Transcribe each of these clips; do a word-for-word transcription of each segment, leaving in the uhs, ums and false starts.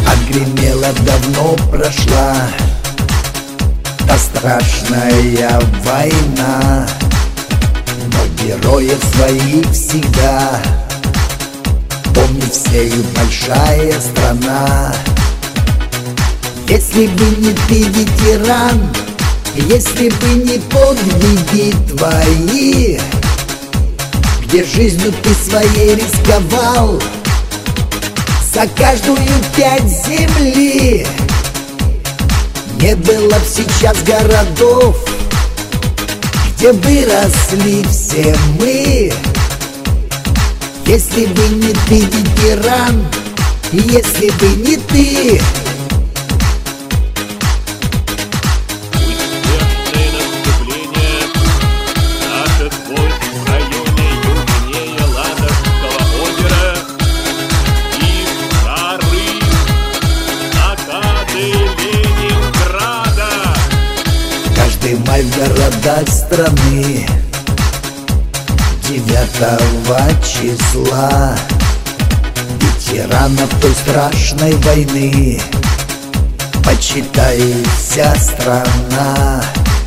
Отгремела, давно прошла та страшная война, но героев своих всегда помнит всею большая страна. Если бы не ты, ветеран, если бы не подвиги твои, где жизнью ты своей рисковал за каждую пять земли, не было б сейчас городов, где выросли все мы. Если бы не ты, ветеран, если бы не ты. Май в городах страны девятого числа ветеранов той страшной войны почитает вся страна.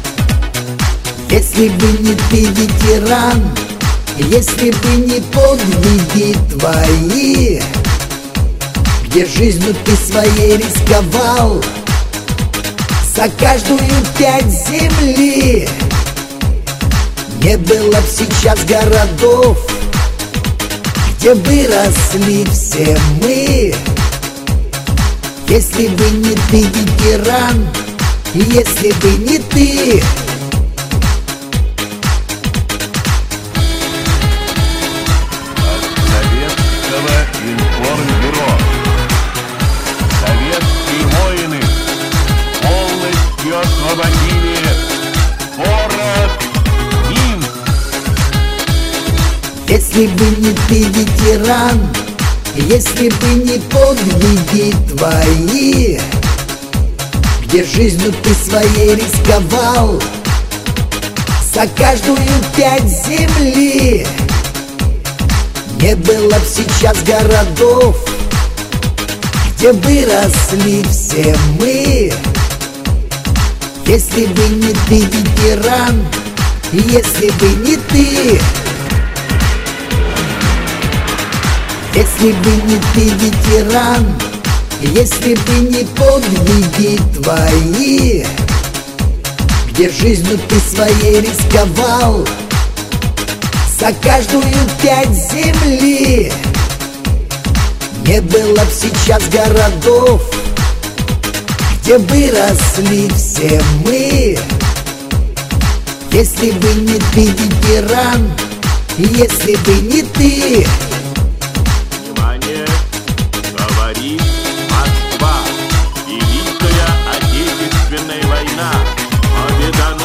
Если бы не ты, ветеран, если бы не подвиги твои, где жизнью ты своей рисковал за каждую пять земли, не было б сейчас городов, где выросли все мы. Если бы не ты, ветеран, если бы не ты. Советского информбюро. Советские воины полностью освободили город Минск. Если бы не ты, ветеран, если бы не подвиги твои, где жизнью ты своей рисковал за каждую пять земли, не было б сейчас городов, где выросли все мы. Если бы не ты, ветеран, если бы не ты. Если бы не ты, ветеран, если бы не подвиги твои, где жизнью ты своей рисковал за каждую пять земли, не было б сейчас городов, где выросли все мы. Если бы не ты, ветеран, если бы не ты. Внимание! Говорит Москва. Великая Отечественная война победоносна.